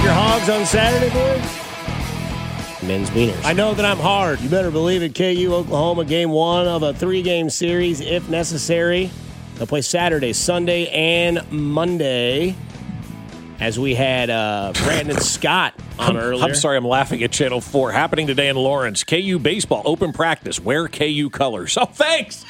your hogs on Saturday, boys? Men's wieners. I know that I'm hard. You better believe it. KU, Oklahoma, game 1 of a 3-game series, if necessary. They'll play Saturday, Sunday, and Monday. As we had Brandon Scott on earlier. I'm sorry, I'm laughing at Channel 4. Happening today in Lawrence. KU baseball, open practice. Wear KU colors. Oh, thanks.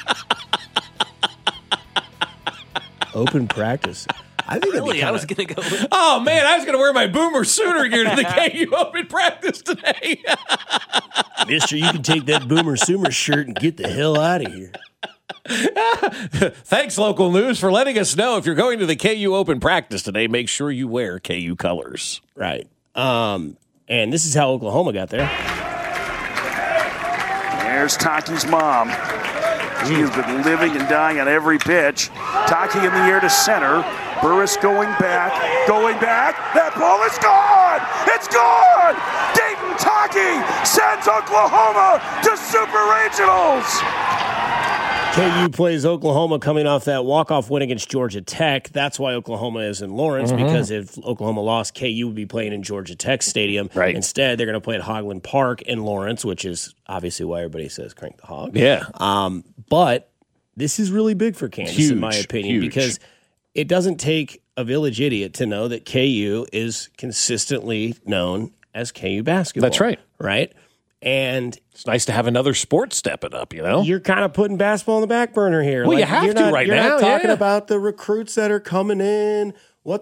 Open practice. I think Really? I was going to go with Oh, man, I was going to wear my Boomer Sooner gear to the KU open practice today. Mister, you can take that Boomer Sooner shirt and get the hell out of here. Thanks, Local News, for letting us know if you're going to the KU open practice today, make sure you wear KU colors. Right. And this is how Oklahoma got there. There's Taki's mom. She has been living and dying on every pitch. Taki in the air to center. Burris going back. That ball is gone. It's gone. Dayton Taki sends Oklahoma to Super Regionals. KU plays Oklahoma coming off that walk-off win against Georgia Tech. That's why Oklahoma is in Lawrence, because if Oklahoma lost, KU would be playing in Georgia Tech Stadium. Right. Instead, they're going to play at Hogland Park in Lawrence, which is obviously why everybody says crank the hog. Yeah. But this is really big for Kansas, in my opinion, huge. because it doesn't take a village idiot to know that KU is consistently known as KU basketball. That's right. Right? And It's nice to have another sport stepping up, you know? you're kind of putting basketball on the back burner here. Well, you have you're to right you're now, not talking yeah. about the recruits that are coming in.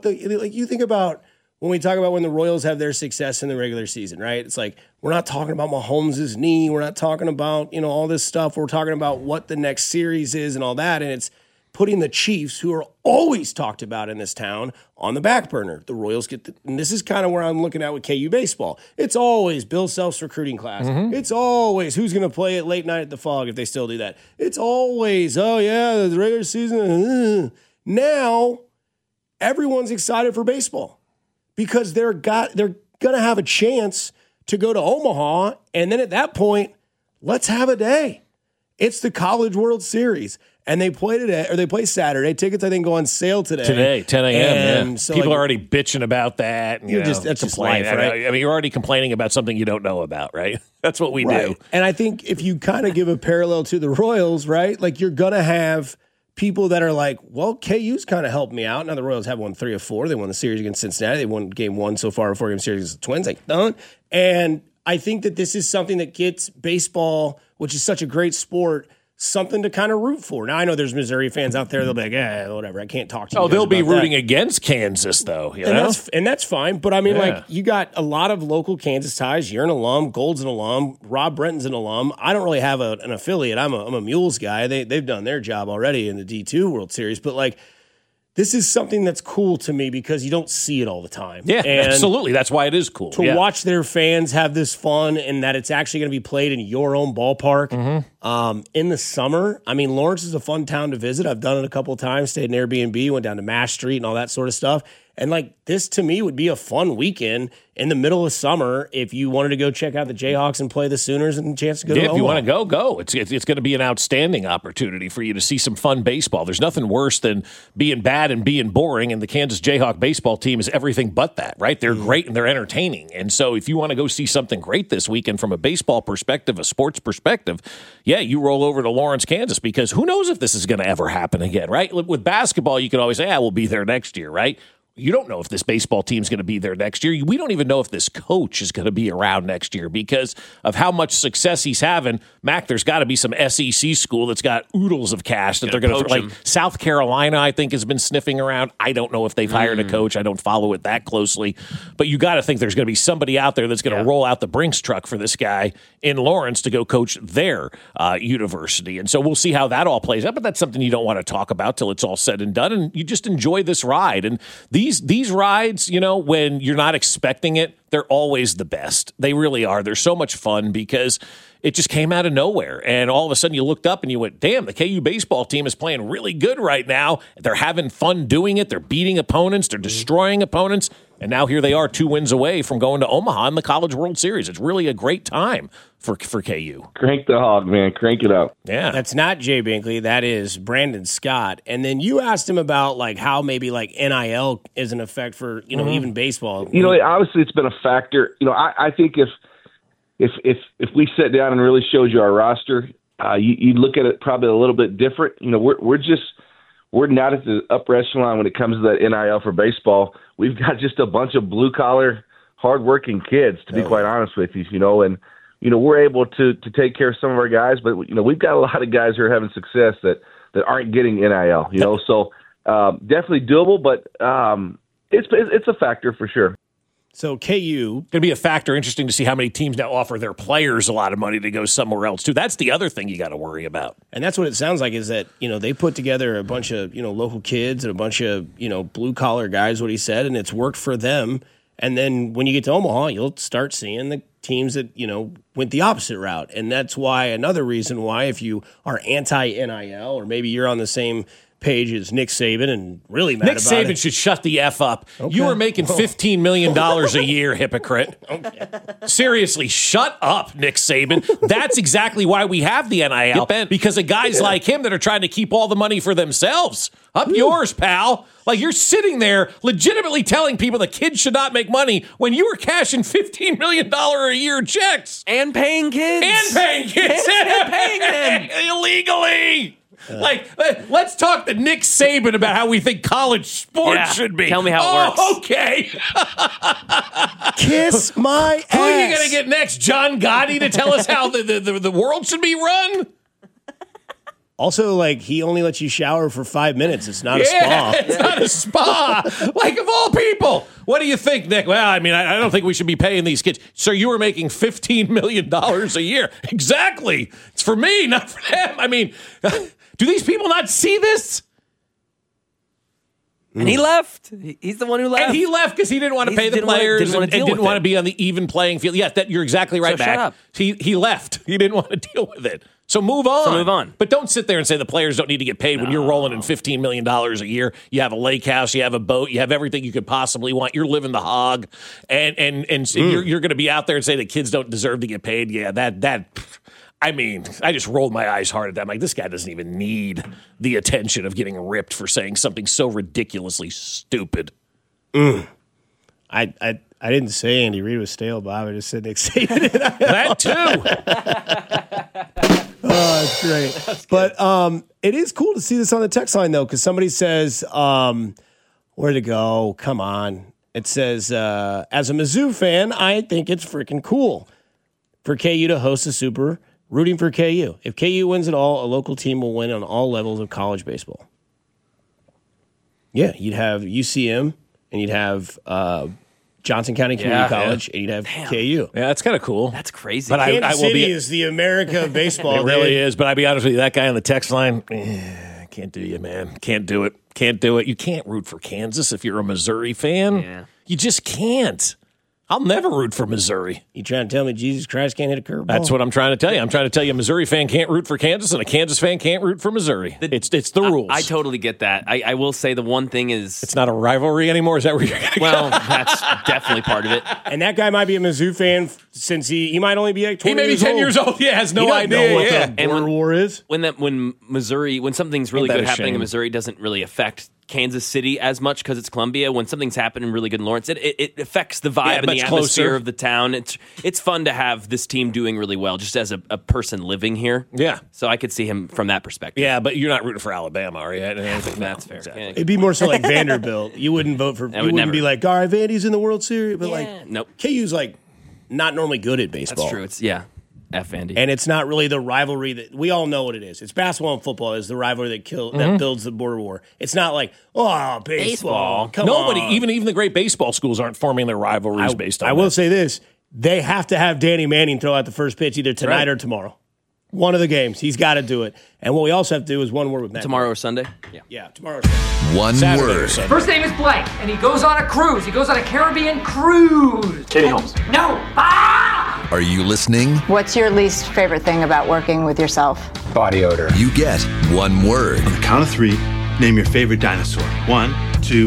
You think about when we talk about when the Royals have their success in the regular season, right? It's like we're not talking about Mahomes' knee. We're not talking about, all this stuff. We're talking about what the next series is and all that. And it's putting the Chiefs, who are always talked about in this town, on the back burner. The Royals and this is kind of where I'm looking at with KU baseball. It's always Bill Self's recruiting class. It's always who's going to play at late night at the Fog if they still do that. It's always, oh yeah, the regular season. Now everyone's excited for baseball because they're going to have a chance to go to Omaha, and then at that point, let's have a day. It's the College World Series. And they play today, or they play Saturday. Tickets, I think, go on sale today. Today, 10 a.m. And Yeah. so, People are already bitching about that. And, that's just life, complaining. right? I mean, you're already complaining about something you don't know about, right? That's what we do. And I think if you kind of give a parallel to the Royals, right, like you're going to have people that are like, well, KU's kind of helped me out. Now the Royals have won 3 of 4. They won the series against Cincinnati. They won game 1 so far, a 4-game series against the Twins. Like, done. And I think that this is something that gets baseball, which is such a great sport, something to kind of root for. Now, I know there's Missouri fans out there. They'll be like, whatever. I can't talk to you. Oh, they'll be about rooting that. against Kansas, though. You know? And that's fine. But I mean, Yeah. like, you got a lot of local Kansas ties. You're an alum. Gold's an alum. Rob Brenton's an alum. I don't really have an affiliate. I'm a Mules guy. They've done their job already in the D2 World Series. But like, this is something that's cool to me because you don't see it all the time. Yeah, and absolutely. That's why it is cool. to watch their fans have this fun and that it's actually going to be played in your own ballpark in the summer. I mean, Lawrence is a fun town to visit. I've done it a couple of times, stayed in Airbnb, went down to Mash Street and all that sort of stuff. And like this to me would be a fun weekend in the middle of summer if you wanted to go check out the Jayhawks and play the Sooners and a chance to go to if you Omaha. want to go. It's going to be an outstanding opportunity for you to see some fun baseball. There's nothing worse than being bad and being boring, and the Kansas Jayhawk baseball team is everything but that, right? They're great and they're entertaining. And so if you want to go see something great this weekend from a baseball perspective, a sports perspective, yeah, you roll over to Lawrence, Kansas, because who knows if this is going to ever happen again, right? With basketball, you can always say, we'll be there next year, right? You don't know if this baseball team's going to be there next year. We don't even know if this coach is going to be around next year because of how much success he's having. Mac, there's got to be some SEC school that's got oodles of cash that they're going to poach like. him. South Carolina, I think, has been sniffing around. I don't know if they've hired a coach. I don't follow it that closely. But you got to think there's going to be somebody out there that's going to roll out the Brinks truck for this guy in Lawrence to go coach their university. And so we'll see how that all plays out. But that's something you don't want to talk about till it's all said and done. And you just enjoy this ride. And these rides, when you're not expecting it, they're always the best. They really are. They're so much fun because it just came out of nowhere. And all of a sudden you looked up and you went, damn, the KU baseball team is playing really good right now. They're having fun doing it. They're beating opponents. They're destroying opponents. And now here they are 2 wins away from going to Omaha in the College World Series. It's really a great time for KU. Crank the hog, man. Crank it up. Yeah. That's not Jay Binkley. That is Brandon Scott. And then you asked him about like how maybe like NIL is an effect for, even baseball. Obviously it's been a factor. I think if we sat down and really showed you our roster, you'd look at it probably a little bit different. We're not at the upper echelon when it comes to that NIL for baseball. We've got just a bunch of blue-collar, hard-working kids, to be quite honest with you, and we're able to take care of some of our guys, but, we've got a lot of guys who are having success that aren't getting NIL, so definitely doable, but it's a factor for sure. So KU going to be a factor. Interesting to see how many teams now offer their players a lot of money to go somewhere else too. That's the other thing you got to worry about. And that's what it sounds like is that, they put together a bunch of, local kids and a bunch of, blue collar guys, what he said, and it's worked for them. And then when you get to Omaha, you'll start seeing the teams that, went the opposite route. And that's why another reason why if you are anti-NIL or maybe you're on the same page as Nick Saban and really mad Nick about Saban it. should shut the F up. Okay. You were making $15 million a year, hypocrite. Okay. Seriously, shut up, Nick Saban. That's exactly why we have the NIL, because of guys like him that are trying to keep all the money for themselves. Up yours, pal. Like you're sitting there legitimately telling people that kids should not make money when you were cashing $15 million a year checks. And paying kids. And paying them. Illegally. Let's talk to Nick Saban about how we think college sports should be. Tell me how it works. Okay. Kiss my ass. Who are you going to get next? John Gotti to tell us how the world should be run? Also, he only lets you shower for 5 minutes. It's not a spa. It's not a spa. Of all people. What do you think, Nick? Well, I don't think we should be paying these kids. Sir, you were making $15 million a year. Exactly. It's for me, not for them. Do these people not see this? And he left. He's the one who left. And he left because he didn't want to pay the players and didn't want to be on the even playing field. Yes, you're exactly right, Mac. Shut up. He left. He didn't want to deal with it. So move on. But don't sit there and say the players don't need to get paid when you're rolling in $15 million a year. You have a lake house, you have a boat, you have everything you could possibly want. You're living the hog, and you're going to be out there and say the kids don't deserve to get paid. Yeah, I just rolled my eyes hard at that. I'm like, this guy doesn't even need the attention of getting ripped for saying something so ridiculously stupid. I didn't say Andy Reid was stale, Bob. I just said Nick Saban. That too. Oh, that's great. But it is cool to see this on the text line, though, because somebody says, where'd it go? Come on. It says, as a Mizzou fan, I think it's freaking cool for KU to host a Super. Rooting for KU. If KU wins it all, a local team will win on all levels of college baseball. Yeah, you'd have UCM, and you'd have Johnson County Community College, and you'd have KU. Yeah, that's kind of cool. That's crazy. But Kansas City is the America of baseball. It really is. But I'll be honest with you, that guy on the text line, can't do you, man. Can't do it. Can't do it. You can't root for Kansas if you're a Missouri fan. Yeah. You just can't. I'll never root for Missouri. You trying to tell me Jesus Christ can't hit a curveball? That's what I'm trying to tell you. I'm trying to tell you a Missouri fan can't root for Kansas and a Kansas fan can't root for Missouri. It's the rules. I totally get that. I will say the one thing is... It's not a rivalry anymore? Is that where you're going to go? Well, that's definitely part of it. And that guy might be a Mizzou fan since he might only be 20 years old. He may be 10 years old. He has no idea what the border war is. When something's really good happening in Missouri, it doesn't really affect Kansas City as much because it's Columbia. When something's happening really good in Lawrence, it affects the vibe and the atmosphere of the town. It's fun to have this team doing really well just as a person living here. Yeah. So I could see him from that perspective. Yeah, but you're not rooting for Alabama, are you? That's fair. Exactly. Yeah. It'd be more so like Vanderbilt. You wouldn't vote for. You wouldn't be like, all right, Vandy's in the World Series, but nope. KU's not normally good at baseball. That's true. It's F Vandy. And it's not really the rivalry that we all know what it is. It's basketball and football is the rivalry that builds the border war. It's not like, baseball. Come on. Even the great baseball schools aren't forming their rivalries based on I will say this. They have to have Danny Manning throw out the first pitch either tonight or tomorrow. One of the games. He's got to do it. And what we also have to do is one word with Matt. Tomorrow or Sunday? Yeah, tomorrow. One Saturday word. First name is blank, and he goes on a cruise. He goes on a Caribbean cruise. Katie Holmes. No. Are you listening? What's your least favorite thing about working with yourself? Body odor. You get one word. On the count of three, name your favorite dinosaur. 1, 2,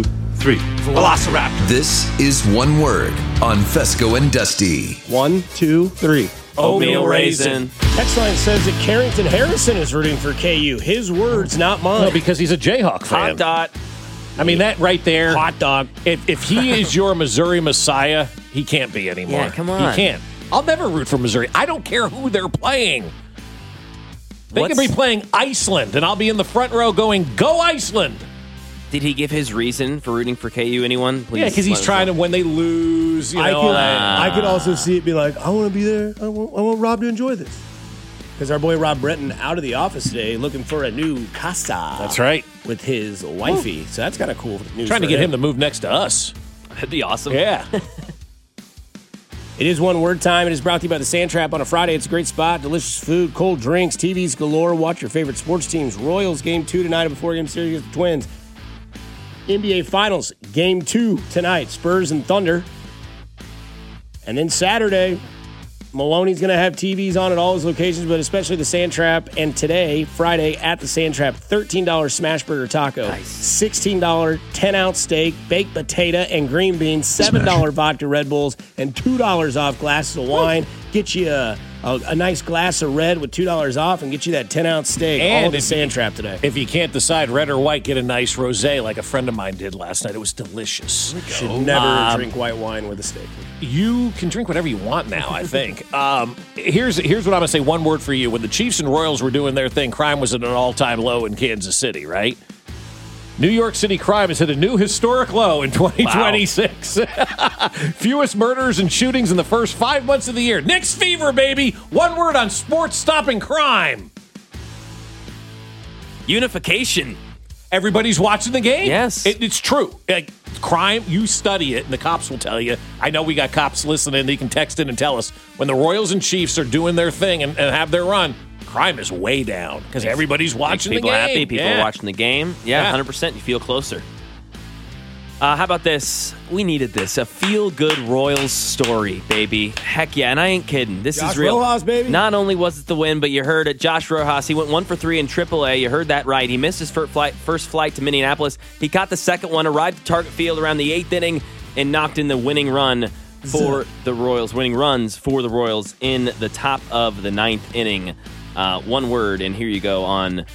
3. Velociraptor. This is One Word on Fesco and Dusty. 1, 2, 3. Oatmeal raisin. Text line says that Carrington Harrison is rooting for KU. His words, not mine. No, because he's a Jayhawk fan. Hot dot. I mean, that right there. Hot dog. If he is your Missouri Messiah, he can't be anymore. Yeah, come on. He can't. I'll never root for Missouri. I don't care who they're playing. They could be playing Iceland, and I'll be in the front row going, "Go Iceland!" Did he give his reason for rooting for KU? Anyone? Please. Yeah, because he's trying to, when they lose, I could also see it be like, I want to be there. I want Rob to enjoy this. Because our boy Rob Breton out of the office today looking for a new casa. That's right. With his wifey. Ooh. So that's kind of cool news. Trying to get him to move next to us. That'd be awesome. Yeah. It is One Word time. It is brought to you by the Sand Trap on a Friday. It's a great spot. Delicious food, cold drinks, TVs galore. Watch your favorite sports teams. Royals game 2 tonight of a 4-game series against the Twins. NBA Finals game 2 tonight. Spurs and Thunder. And then Saturday, Maloney's going to have TVs on at all his locations, but especially the Sand Trap. And today, Friday, at the Sand Trap, $13 smash burger taco, nice. $16 10-ounce steak, baked potato, and green beans, $7 vodka Red Bulls, and $2 off glasses of wine. Get you a nice glass of red with $2 off and get you that 10-ounce steak. And all at the Sand Trap today. If you can't decide red or white, get a nice rosé like a friend of mine did last night. It was delicious. You should never drink white wine with a steak. You can drink whatever you want now, I think. Here's what I'm going to say. One word for you. When the Chiefs and Royals were doing their thing, crime was at an all-time low in Kansas City, right? New York City crime has hit a new historic low in 2026. Wow. Fewest murders and shootings in the first 5 months of the year. Knicks fever, baby. One word on sports stopping crime. Unification. Everybody's watching the game. Yes. It's true. Like, crime, you study it, and the cops will tell you. I know we got cops listening. They can text in and tell us. When the Royals and Chiefs are doing their thing and have their run, crime is way down because everybody's watching the game. People are happy. People are watching the game. Yeah, 100%. You feel closer. How about this? We needed this. A feel-good Royals story, baby. Heck yeah, and I ain't kidding. This is real. Rojas, baby. Not only was it the win, but you heard it. Josh Rojas, he went 1 for 3 in AAA. You heard that right. He missed his first flight to Minneapolis. He caught the second one, arrived at target field around the 8th inning, and knocked in the winning run for the Royals. Winning runs for the Royals in the top of the 9th inning. One word, and here you go on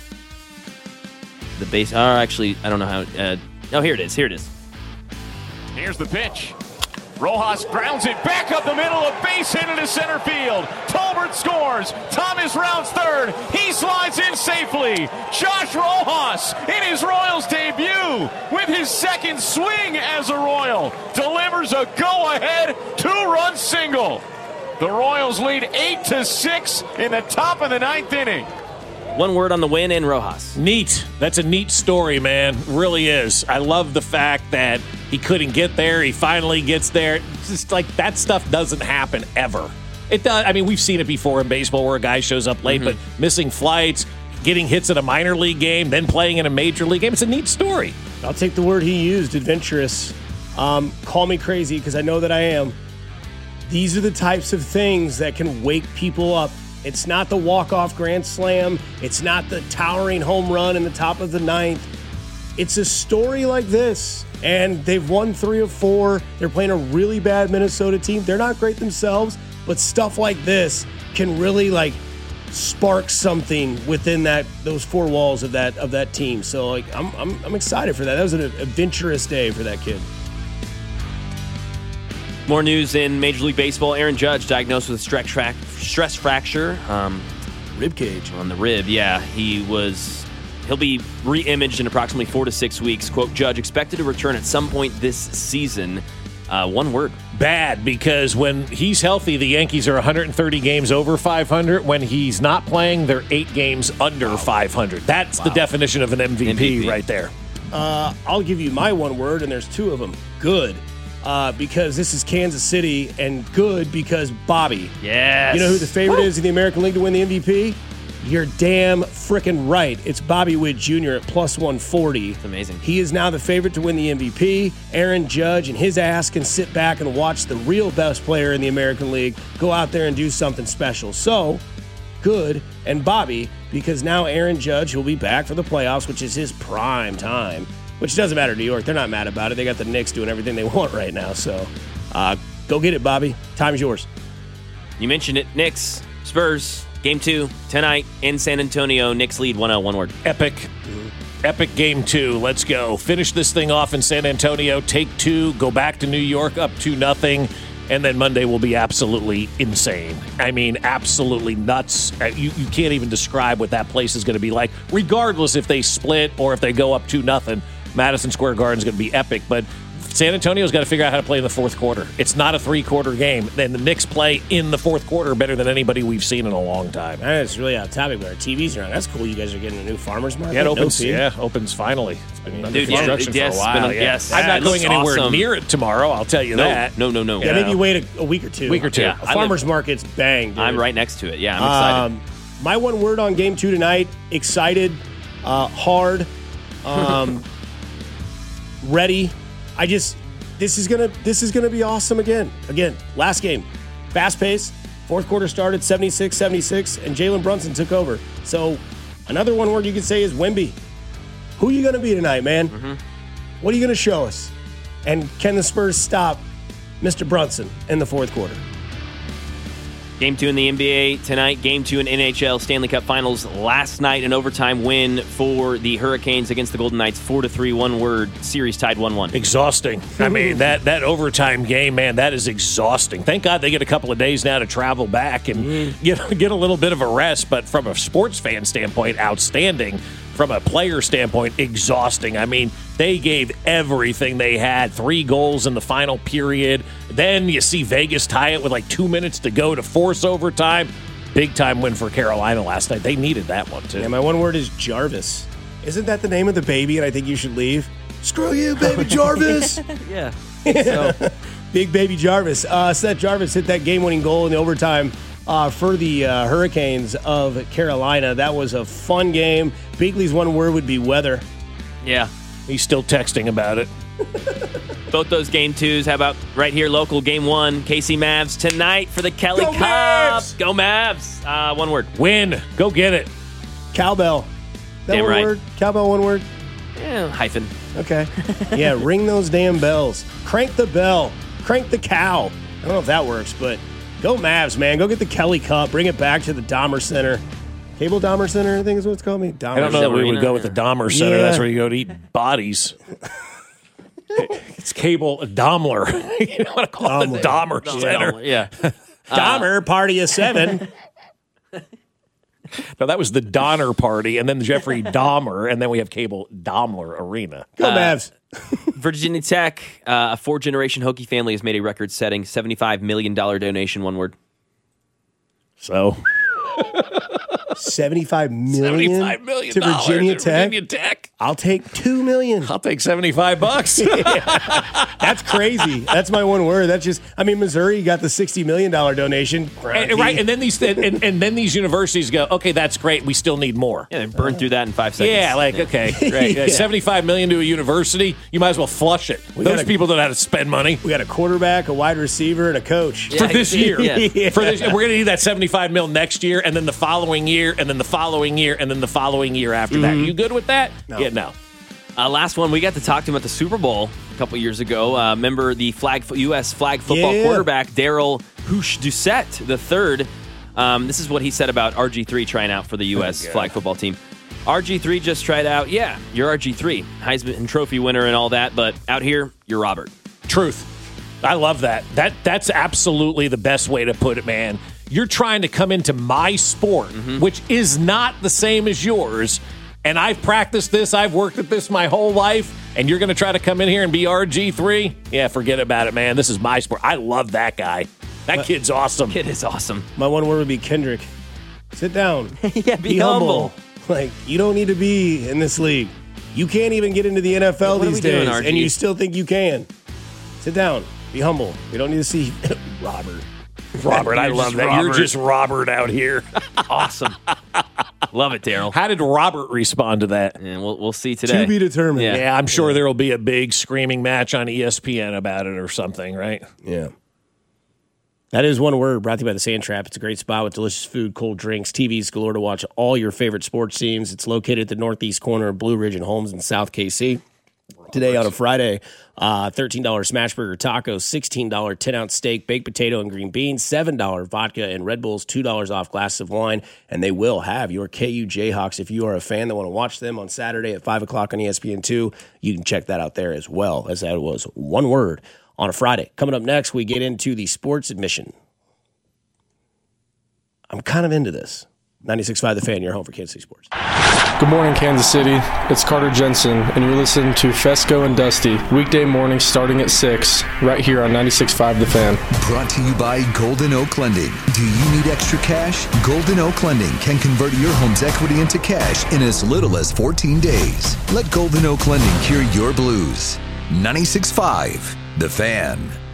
the base. Actually, I don't know how. Here it is. Here's the pitch. Rojas grounds it back up the middle, a base hit into center field. Tolbert scores. Thomas rounds third. He slides in safely. Josh Rojas in his Royals debut with his second swing as a Royal delivers a go-ahead 2-run single. The Royals lead 8-6 in the top of the 9th inning. One word on the win in Rojas. Neat. That's a neat story, man. Really is. I love the fact that he couldn't get there. He finally gets there. It's just like that stuff doesn't happen ever. It does. I mean, we've seen it before in baseball where a guy shows up late, but missing flights, getting hits at a minor league game, then playing in a major league game. It's a neat story. I'll take the word he used, adventurous. Call me crazy because I know that I am. These are the types of things that can wake people up. It's not the walk-off grand slam. It's not the towering home run in the top of the 9th. It's a story like this, and they've won 3 of 4. They're playing a really bad Minnesota team. They're not great themselves, but stuff like this can really spark something within those 4 walls of that team. So I'm excited for that. That was an adventurous day for that kid. More news in Major League Baseball. Aaron Judge diagnosed with a stress fracture. Rib cage. On the rib, yeah. He'll be re-imaged in approximately 4 to 6 weeks. Quote, Judge expected to return at some point this season. One word. Bad, because when he's healthy, the Yankees are 130 games over 500. When he's not playing, they're 8 games under 500. That's the definition of an MVP right there. I'll give you my one word, and there's 2 of them. Good. Because this is Kansas City, and good because Bobby. Yes. You know who the favorite is in the American League to win the MVP? You're damn frickin' right. It's Bobby Witt Jr. at plus 140. It's amazing. He is now the favorite to win the MVP. Aaron Judge and his ass can sit back and watch the real best player in the American League go out there and do something special. So, good and Bobby, because now Aaron Judge will be back for the playoffs, which is his prime time. which doesn't matter to New York. They're not mad about it. They got the Knicks doing everything they want right now. So go get it, Bobby. Time's yours. You mentioned it. Knicks, Spurs, Game 2 tonight in San Antonio. Knicks lead 1-0, one word. Epic. Epic Game 2. Let's go. Finish this thing off in San Antonio. Take 2. Go back to New York up 2-0. And then Monday will be absolutely insane. I mean, absolutely nuts. You can't even describe what that place is going to be like, regardless if they split or if they go up 2-0. Madison Square Garden is going to be epic. But San Antonio's got to figure out how to play in the fourth quarter. It's not a three-quarter game. Then the Knicks play in the fourth quarter better than anybody we've seen in a long time. It's really out topic, but our TVs are on. That's cool. You guys are getting a new farmer's market. Yeah, it opens finally. It's been under construction for a while. Yes. I'm not going anywhere near it tomorrow, I'll tell you that. No. Yeah, maybe wait a week or two. Yeah, a farmer's market's bang, dude. I'm right next to it. Yeah, I'm excited. My one word on Game 2 tonight, excited, hard, ready. This is gonna be awesome again. Again, last game, fast pace. Fourth quarter started 76-76, and Jalen Brunson took over. So another one word you could say is Wemby. Who are you gonna be tonight, man? Mm-hmm. What are you gonna show us? And can the Spurs stop Mr. Brunson in the fourth quarter? Game 2 in the NBA tonight. Game 2 in NHL Stanley Cup Finals last night. An overtime win for the Hurricanes against the Golden Knights. 4-3, one word. Series tied 1-1. Exhausting. I mean, that overtime game, man, that is exhausting. Thank God they get a couple of days now to travel back and get a little bit of a rest. But from a sports fan standpoint, outstanding. From a player standpoint, exhausting. I mean, they gave everything they had. 3 goals in the final period. Then you see Vegas tie it with like 2 minutes to go to force overtime. Big time win for Carolina last night. They needed that one, too. Yeah, my one word is Jarvis. Isn't that the name of the baby and I think you should leave? Screw you, baby Jarvis. Yeah. So. Big baby Jarvis. Seth Jarvis hit that game-winning goal in the overtime for the Hurricanes of Carolina. That was a fun game. Bigley's one word would be weather. Yeah. He's still texting about it. Both those Game 2s. How about right here, local Game 1, KC Mavs tonight for the Kelly Cup. Mavs! Go Mavs. One word. Win. Go get it. Cowbell. That damn one right. word? Cowbell, one word? Yeah, hyphen. Okay. Yeah, ring those damn bells. Crank the bell. Crank the cow. I don't know if that works, but go Mavs, man. Go get the Kelly Cup. Bring it back to the Dahmer Center. Cable Dahmer Center, I think is what it's called. I don't know that we would go with the Dahmer Center. Yeah. That's where you go to eat bodies. It's Cable Dahmer. You know what I call it? The Dahmer Center. Yeah. Dahmer, party of 7. No, that was the Donner Party, and then Jeffrey Dahmer, and then we have Cable Daimler Arena. Go Mavs. Virginia Tech, a 4-generation Hokie family has made a record-setting $75 million donation, one word. So... $75 million to Virginia Tech? I'll take $2 million. I'll take $75. Yeah. That's crazy. That's my one word. That's just, I mean, Missouri got the $60 million donation. Right, and then these universities go, okay, that's great. We still need more. Yeah, they burn through that in 5 seconds. Yeah, okay, great. Yeah. $75 million to a university, you might as well flush it. Those people don't know how to spend money. We got a quarterback, a wide receiver, and a coach. For this year. Yeah. For this, we're going to need that $75 million next year, and then the following year, and then the following year, and then the following year after that. You good with that? No. Yeah, no. Last one, we got to talk to him at the Super Bowl a couple years ago. Remember the U.S. flag football quarterback, Darrell Housh-Doucette III. This is what he said about RG3 trying out for the U.S. flag football team. RG3 just tried out. Yeah, you're RG3, Heisman Trophy winner and all that, but out here, you're Robert. Truth. I love that. That's absolutely the best way to put it, man. You're trying to come into my sport, which is not the same as yours, and I've practiced this, I've worked at this my whole life, and you're going to try to come in here and be RG3? Yeah, forget about it, man. This is my sport. I love that guy. That kid's awesome. Kid is awesome. My one word would be Kendrick. Sit down. Yeah, be humble. Like, you don't need to be in this league. You can't even get into the NFL these days, and you still think you can. Sit down. Be humble. We don't need to see Robert, I love that. Robert. You're just Robert out here. Awesome. Love it, Darrell. How did Robert respond to that? And we'll see today. To be determined. Yeah, I'm sure there will be a big screaming match on ESPN about it or something, right? Yeah. That is one word brought to you by the Sand Trap. It's a great spot with delicious food, cold drinks, TVs galore to watch all your favorite sports teams. It's located at the northeast corner of Blue Ridge and Holmes in South KC. Today on a Friday, $13 smash burger tacos, $16 10-ounce steak, baked potato and green beans, $7 vodka and Red Bulls, $2 off glasses of wine, and they will have your KU Jayhawks. If you are a fan that want to watch them on Saturday at 5 o'clock on ESPN2, you can check that out there as well, as that was one word on a Friday. Coming up next, we get into the sports admission. I'm kind of into this. 96.5 The Fan, your home for Kansas City Sports. Good morning, Kansas City. It's Carter Jensen, and you're listening to Fesco and Dusty, weekday mornings starting at 6, right here on 96.5 The Fan. Brought to you by Golden Oak Lending. Do you need extra cash? Golden Oak Lending can convert your home's equity into cash in as little as 14 days. Let Golden Oak Lending cure your blues. 96.5 The Fan.